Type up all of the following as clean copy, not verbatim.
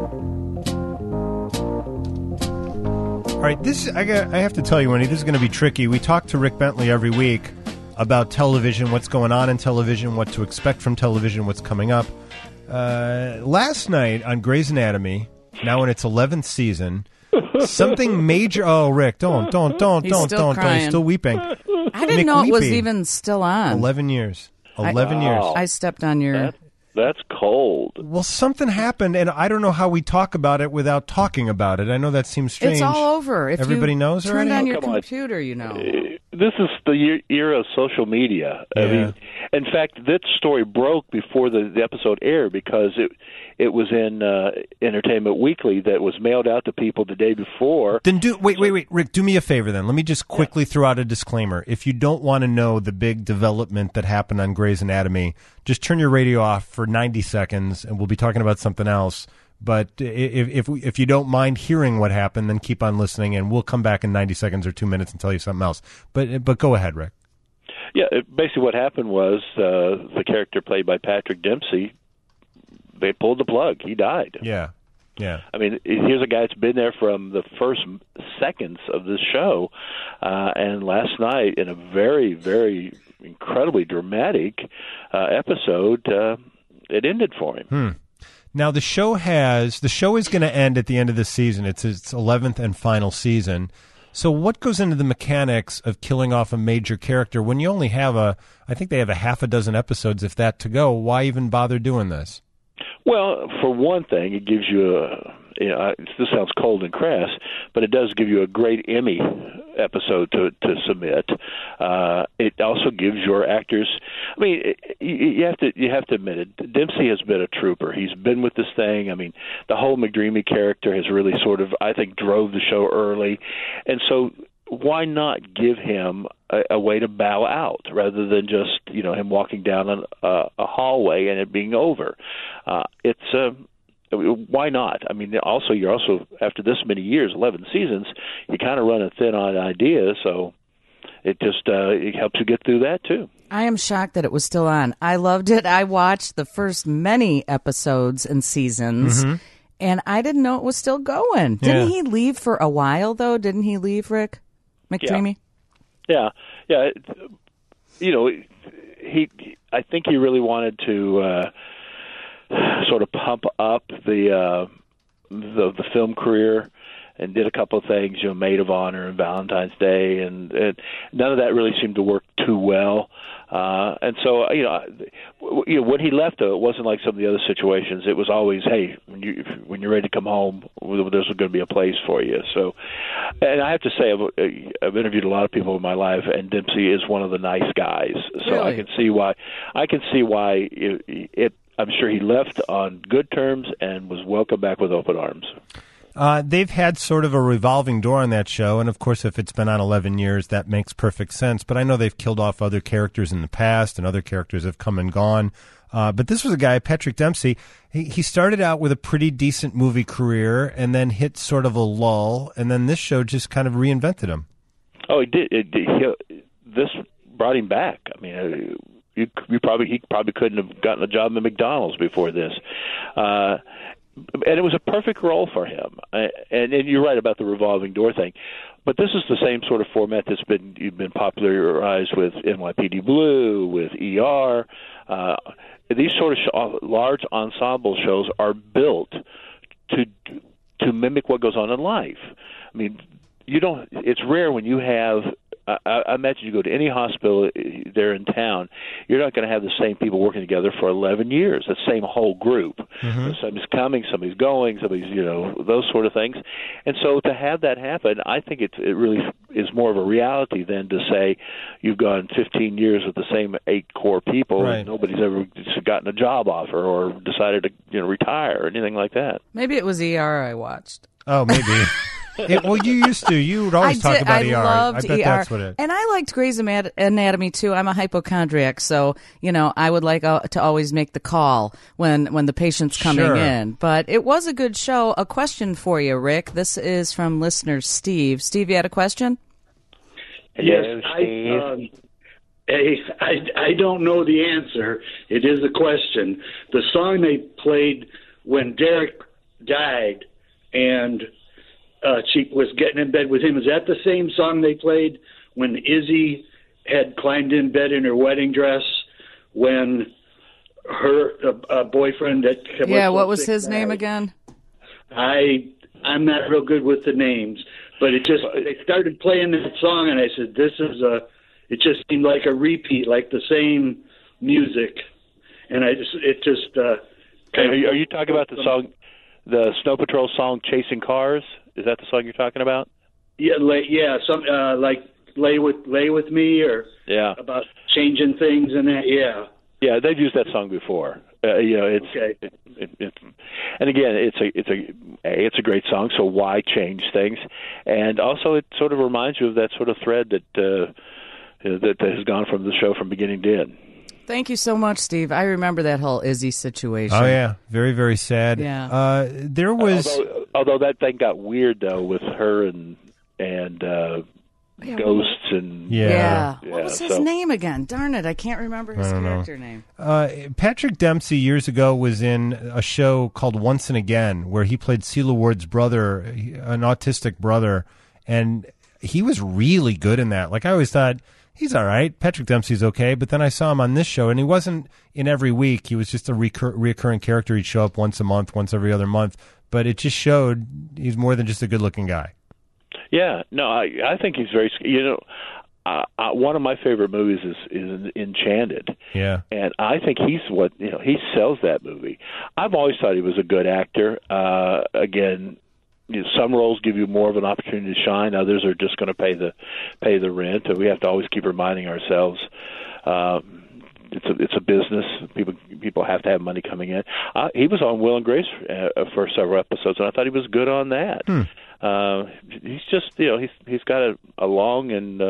All right, I have to tell you, Wendy, this is going to be tricky. We talk to Rick Bentley every week about television, what's going on in television, what to expect from television, what's coming up. Last night on Grey's Anatomy, now in its 11th season, something major. Oh, Rick, don't. He's still weeping. I didn't know it was even still on. 11 years. 11 years. I stepped on your... That's cold. Well, something happened, and I don't know how we talk about it without talking about it. I know that seems strange. It's all over. If everybody knows already? Turned on your computer, you know. This is the era of social media. Yeah. I mean, in fact, that story broke before the episode aired because it was in Entertainment Weekly that was mailed out to people the day before. Then wait, Rick, do me a favor then. Let me just quickly throw out a disclaimer. If you don't want to know the big development that happened on Grey's Anatomy, just turn your radio off for 90 seconds, and we'll be talking about something else. But if you don't mind hearing what happened, then keep on listening, and we'll come back in 90 seconds or 2 minutes and tell you something else. But go ahead, Rick. Yeah, basically what happened was the character played by Patrick Dempsey, they pulled the plug. He died. Yeah. I mean, here's a guy that's been there from the first seconds of this show, and last night in a very, very incredibly dramatic episode, it ended for him. Now the show is going to end at the end of the season. It's its 11th and final season. So what goes into the mechanics of killing off a major character when you only have I think they have a half a dozen episodes, if that, to go? Why even bother doing this? Well, for one thing, it gives you this sounds cold and crass, but it does give you a great Emmy episode to submit. It also gives your actors. I mean, you have to admit it. Dempsey has been a trooper. He's been with this thing. I mean, the whole McDreamy character has really sort of, I think, drove the show early, and so why not give him a way to bow out rather than just him walking down a hallway and it being over? Why not? I mean, you're also after this many years, 11 seasons, you kind of run thin on ideas, so it just it helps you get through that too. I am shocked that it was still on. I loved it. I watched the first many episodes and seasons, and I didn't know it was still going. Yeah. Didn't he leave for a while though? Didn't he leave, Rick McDreamy? Yeah. I think he really wanted to sort of pump up the film career, and did a couple of things, Maid of Honor and Valentine's Day, and none of that really seemed to work too well. And so, when he left, though, it wasn't like some of the other situations. It was always, hey, when you're ready to come home, there's going to be a place for you. So, and I have to say, I've interviewed a lot of people in my life, and Dempsey is one of the nice guys. So really? I can see why. I'm sure he left on good terms and was welcomed back with open arms. They've had sort of a revolving door on that show, and of course, if it's been on 11 years, that makes perfect sense. But I know they've killed off other characters in the past, and other characters have come and gone. But this was a guy, Patrick Dempsey. He started out with a pretty decent movie career, and then hit sort of a lull, and then this show just kind of reinvented him. Oh, he did. This brought him back. I mean, he probably couldn't have gotten a job at McDonald's before this. And it was a perfect role for him. And you're right about the revolving door thing. But this is the same sort of format that's been popularized with NYPD Blue, with ER. These sort of large ensemble shows are built to mimic what goes on in life. I mean, it's rare when you have. I imagine you go to any hospital there in town, you're not going to have the same people working together for 11 years, the same whole group. Somebody's coming, somebody's going, those sort of things. And so to have that happen, I think it really is more of a reality than to say you've gone 15 years with the same 8 core people and nobody's ever gotten a job offer or decided to retire or anything like that. Maybe it was ER I watched. Oh, maybe. Well, you used to. You would always talk about ER. Loved I bet ER. that's what it is. And I liked Grey's Anatomy, too. I'm a hypochondriac, so, I would like to always make the call when the patient's coming in. But it was a good show. A question for you, Rick. This is from listener Steve. Steve, you had a question? Yes, I don't know the answer. It is a question. The song they played when Derek died, and she was getting in bed with him. Is that the same song they played when Izzy had climbed in bed in her wedding dress when her boyfriend that what was his name again? I'm not real good with the names, but they started playing that song, and I said, it just seemed like a repeat, like the same music, and are you talking about the song, the Snow Patrol song "Chasing Cars"? Is that the song you're talking about? Yeah, like lay with me, or about changing things and that. Yeah, they've used that song before. It's okay. And again, it's a great song. So why change things? And also, it sort of reminds you of that sort of thread that has gone from the show from beginning to end. Thank you so much, Steve. I remember that whole Izzy situation. Oh yeah, very, very sad. Yeah. There was, although that thing got weird though with her and ghosts and what was his name again? Darn it, I can't remember his character name. Patrick Dempsey years ago was in a show called Once and Again, where he played Celia Ward's brother, an autistic brother, and he was really good in that. Like, I always thought, he's all right, Patrick Dempsey's okay, but then I saw him on this show, and he wasn't in every week. He was just a reoccurring character. He'd show up once a month, once every other month, but it just showed he's more than just a good-looking guy. Yeah, no, I think he's very. One of my favorite movies is Enchanted. Yeah, and I think he sells that movie. I've always thought he was a good actor. Again, some roles give you more of an opportunity to shine. Others are just going to pay the rent, and we have to always keep reminding ourselves. It's a business. People have to have money coming in. He was on Will and Grace for several episodes, and I thought he was good on that. He's just he's got a long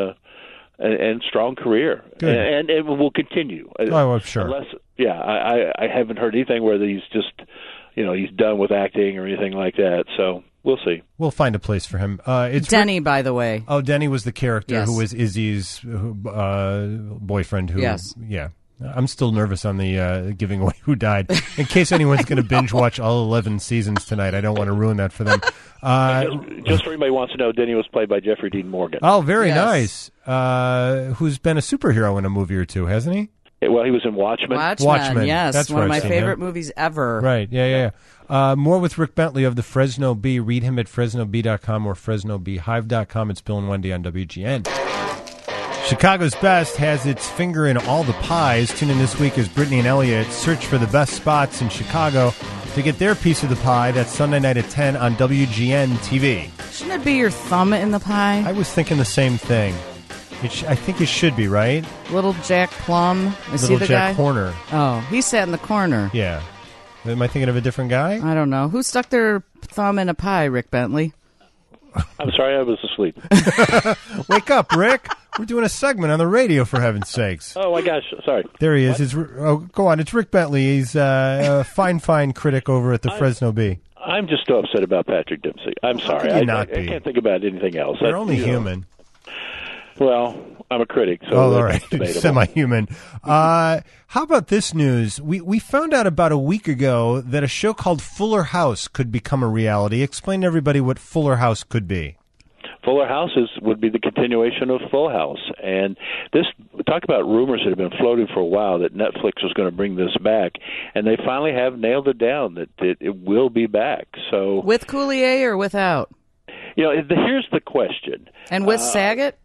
and strong career, and it will continue. Oh, I'm sure. Unless, I haven't heard anything where he's just he's done with acting or anything like that. So we'll see. We'll find a place for him. It's Denny, by the way. Oh, Denny was the character who was Izzy's boyfriend. Yes. Yeah. I'm still nervous on the giving away who died. In case anyone's going to binge watch all 11 seasons tonight, I don't want to ruin that for them. Just for anybody who wants to know, Denny was played by Jeffrey Dean Morgan. Oh, very nice. Who's been a superhero in a movie or two, hasn't he? Well, he was in Watchmen. Watchmen, yes. That's one of my favorite movies ever. Right, yeah. More with Rick Bentley of the Fresno Bee. Read him at FresnoBee.com or FresnoBeehive.com. It's Bill and Wendy on WGN. Chicago's Best has its finger in all the pies. Tune in this week as Brittany and Elliot search for the best spots in Chicago to get their piece of the pie. That's Sunday night at 10 on WGN TV. Shouldn't it be your thumb in the pie? I was thinking the same thing. I think it should be, right? Little Jack Plum. Is he the Jack guy? Horner. Oh, he sat in the corner. Yeah. Am I thinking of a different guy? I don't know. Who stuck their thumb in a pie, Rick Bentley? I'm sorry, I was asleep. Wake up, Rick. We're doing a segment on the radio, for heaven's sakes. Oh, my gosh. Sorry. There he is. Go on. It's Rick Bentley. He's a fine critic over at the Fresno Bee. I'm just so upset about Patrick Dempsey. I'm sorry. I can't think about anything else. You're only human. Well, I'm a critic, so all right. Semi-human. How about this news? We found out about a week ago that a show called Fuller House could become a reality. Explain to everybody what Fuller House could be. Fuller House would be the continuation of Full House. And talk about rumors that have been floating for a while that Netflix was going to bring this back. And they finally have nailed it down that it will be back. So with Coulier or without? Here's the question. And with Saget?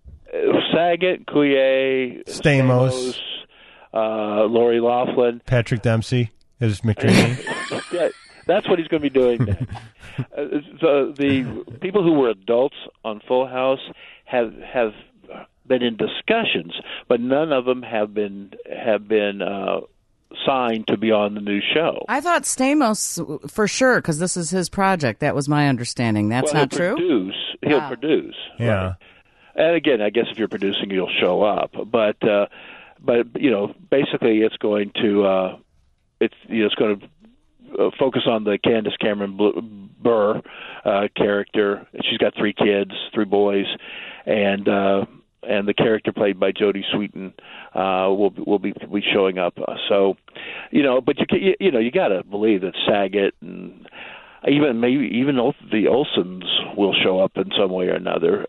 Saget, Coulier, Stamos, Lori Loughlin. Patrick Dempsey as McDreamy. Yeah, that's what he's going to be doing next. So the people who were adults on Full House have been in discussions, but none of them have been signed to be on the new show. I thought Stamos for sure, because this is his project. That was my understanding. That's not true? He'll produce. Yeah. Right? And again, I guess if you're producing, you'll show up. But basically, it's going to focus on the Candace Cameron Bure character. She's got 3 kids, 3 boys, and the character played by Jodie Sweetin will be showing up. So, but you got to believe that Saget and even the Olsons will show up in some way or another.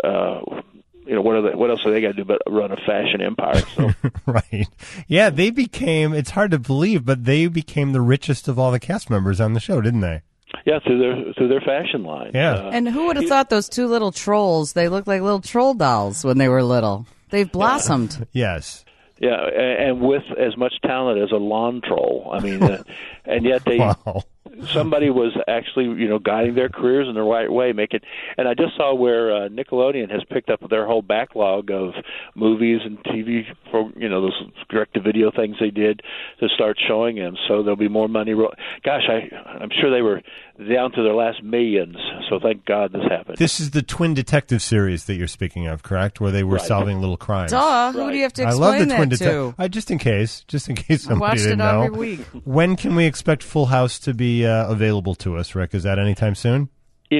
What else are they got to do but run a fashion empire? So. Right. Yeah, they became, it's hard to believe, but they became the richest of all the cast members on the show, didn't they? Yeah, through their fashion line. Yeah. And who would have thought those two little trolls, they looked like little troll dolls when they were little. They've blossomed. Yes. Yeah, and with as much talent as a lawn troll. I mean, and yet Wow. somebody was actually, guiding their careers in the right way. And I just saw where Nickelodeon has picked up their whole backlog of movies and TV for, those direct-to-video things they did to start showing them. So there'll be more money. Gosh, I'm sure they were down to their last millions. So thank God this happened. This is the Twin Detective series that you're speaking of, correct? Where they were solving little crimes. Duh, who do you have to I explain love the that Twin to? Detective. Just in case I somebody watched didn't it know. every week. When can we expect Full House to be available to us, Rick? Is that anytime soon?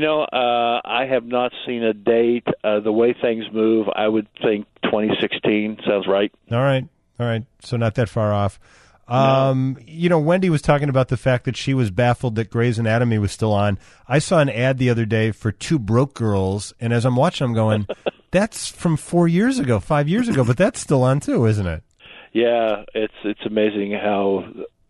I have not seen a date. The way things move, I would think 2016 sounds right. All right. So not that far off. No. Wendy was talking about the fact that she was baffled that Grey's Anatomy was still on. I saw an ad the other day for Two Broke Girls, and as I'm watching, I'm going, that's from 5 years ago, but that's still on too, isn't it? Yeah, it's amazing how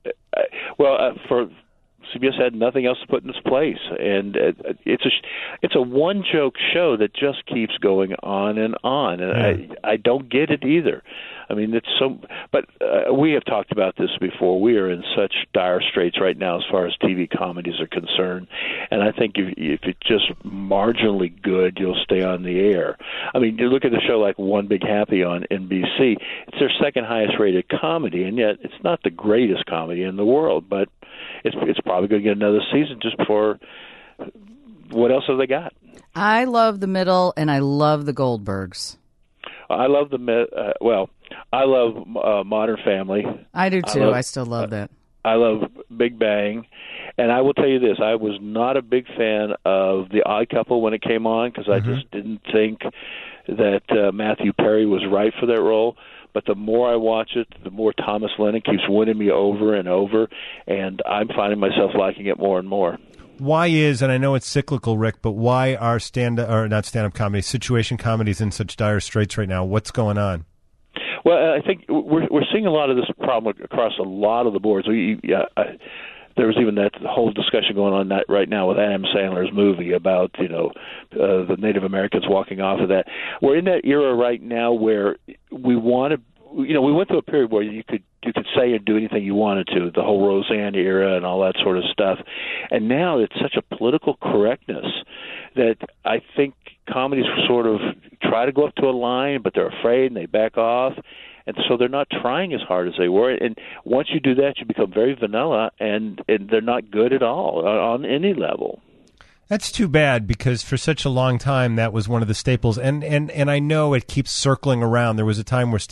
for CBS had nothing else to put in its place, and it's a one joke show that just keeps going on, and I don't get it either. I mean, it's so. But we have talked about this before. We are in such dire straits right now as far as TV comedies are concerned, and I think if it's just marginally good, you'll stay on the air. I mean, you look at a show like One Big Happy on NBC. It's their second highest rated comedy, and yet it's not the greatest comedy in the world, but it's probably going to get another season just before. What else have they got? I love The Middle, and I love The Goldbergs. I love I love Modern Family. I do too. I still love that. I love Big Bang, and I will tell you this: I was not a big fan of The Odd Couple when it came on because I just didn't think that Matthew Perry was right for that role. But the more I watch it, the more Thomas Lennon keeps winning me over and over, and I'm finding myself liking it more and more. Why is, and I know it's cyclical, Rick, but why are not stand-up comedies, situation comedies in such dire straits right now? What's going on? Well, I think we're seeing a lot of this problem across a lot of the boards. There was even that whole discussion going on right now with Adam Sandler's movie about the Native Americans walking off of that. We're in that era right now where we want to. We went through a period where you could say and do anything you wanted to, the whole Roseanne era and all that sort of stuff. And now it's such a political correctness that I think comedies sort of try to go up to a line, but they're afraid and they back off. And so they're not trying as hard as they were. And once you do that, you become very vanilla, and they're not good at all on any level. That's too bad because for such a long time that was one of the staples, and I know it keeps circling around. There was a time where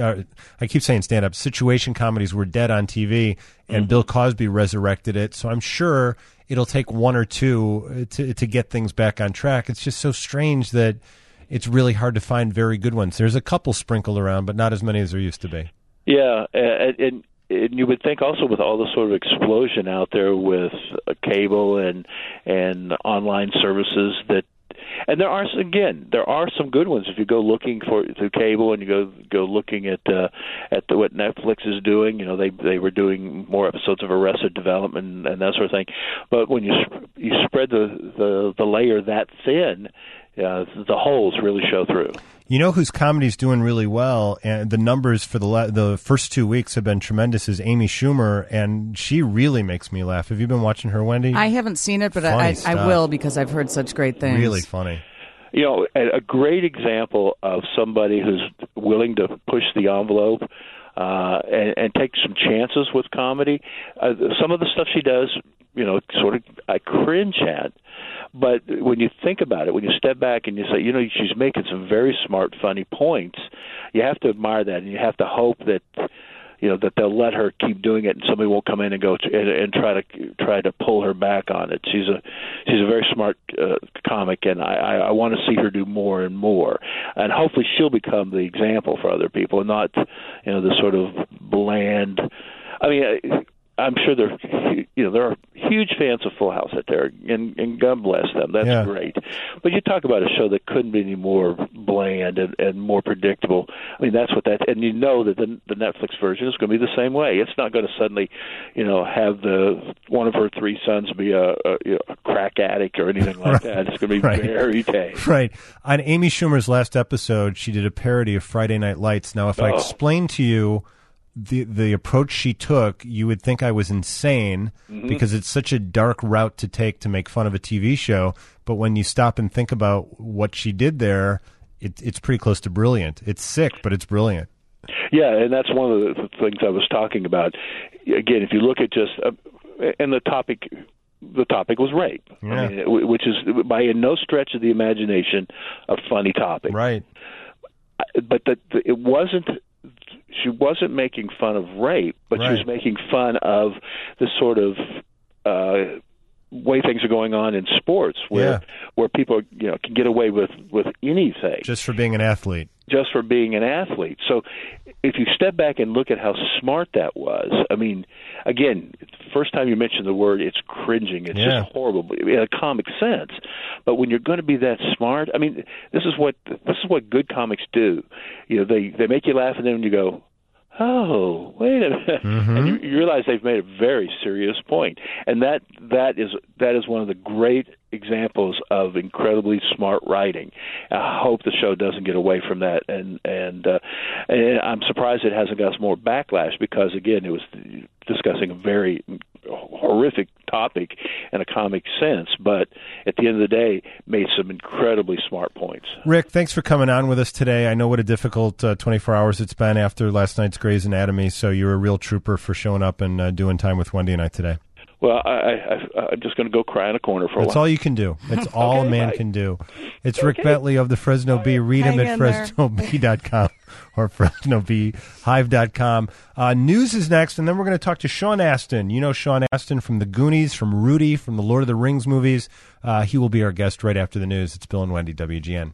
I keep saying stand-up, situation comedies were dead on TV, and Bill Cosby resurrected it. So I'm sure it'll take one or two to get things back on track. It's just so strange that it's really hard to find very good ones. There's a couple sprinkled around, but not as many as there used to be. Yeah, and you would think also with all the sort of explosion out there with cable and online services that, and there are some good ones if you go looking through cable and you go looking at what Netflix is doing. They were doing more episodes of Arrested Development and that sort of thing. But when you spread the layer that thin, the holes really show through. You know whose comedy's doing really well, and the numbers for the first 2 weeks have been tremendous, is Amy Schumer, and she really makes me laugh. Have you been watching her, Wendy? I haven't seen it, but I will because I've heard such great things. Really funny. A great example of somebody who's willing to push the envelope and take some chances with comedy. Some of the stuff she does, sort of I cringe at. But when you think about it, when you step back and you say, she's making some very smart, funny points, you have to admire that, and you have to hope that, that they'll let her keep doing it, and somebody won't come in and go and try to pull her back on it. She's a very smart comic, and I want to see her do more and more, and hopefully she'll become the example for other people, and not, the sort of bland. I mean, I'm sure there are huge fans of Full House out there, and God bless them. That's great. But you talk about a show that couldn't be any more bland and more predictable. I mean, that's what that, and you know that the Netflix version is going to be the same way. It's not going to suddenly, have one of her three sons be a crack addict or anything like that. It's going to be very tame. Right. On Amy Schumer's last episode, she did a parody of Friday Night Lights. Now, if I explain to you the approach she took, you would think I was insane because it's such a dark route to take to make fun of a TV show. But when you stop and think about what she did there, it's pretty close to brilliant. It's sick, but it's brilliant. Yeah, and that's one of the things I was talking about. Again, if you look at just and the topic was rape. Yeah. I mean, which is by no stretch of the imagination a funny topic. Right. But it wasn't. She wasn't making fun of rape, but she was making fun of the sort of way things are going on in sports, where people can get away with anything just for being an athlete. Just for being an athlete. So if you step back and look at how smart that was, I mean, again, first time you mention the word, it's cringing. It's just horrible in a comic sense. But when you're going to be that smart, I mean, this is what good comics do. They make you laugh, and then you go, oh, wait a minute, and you realize they've made a very serious point, and that is one of the great examples of incredibly smart writing. I hope the show doesn't get away from that, and I'm surprised it hasn't got more backlash because, again, it was discussing a very horrific topic in a comic sense, but at the end of the day, made some incredibly smart points. Rick, thanks for coming on with us today. I know what a difficult 24 hours it's been after last night's Grey's Anatomy, so you're a real trooper for showing up and doing time with Wendy and I today. Well, I'm just going to go cry in a corner for a while. That's all you can do. That's all a man can do. It's Rick Bentley of the Fresno Bee. Read him at FresnoBee.com or FresnoBeeHive.com. News is next, and then we're going to talk to Sean Astin. You know Sean Astin from The Goonies, from Rudy, from the Lord of the Rings movies. He will be our guest right after the news. It's Bill and Wendy, WGN.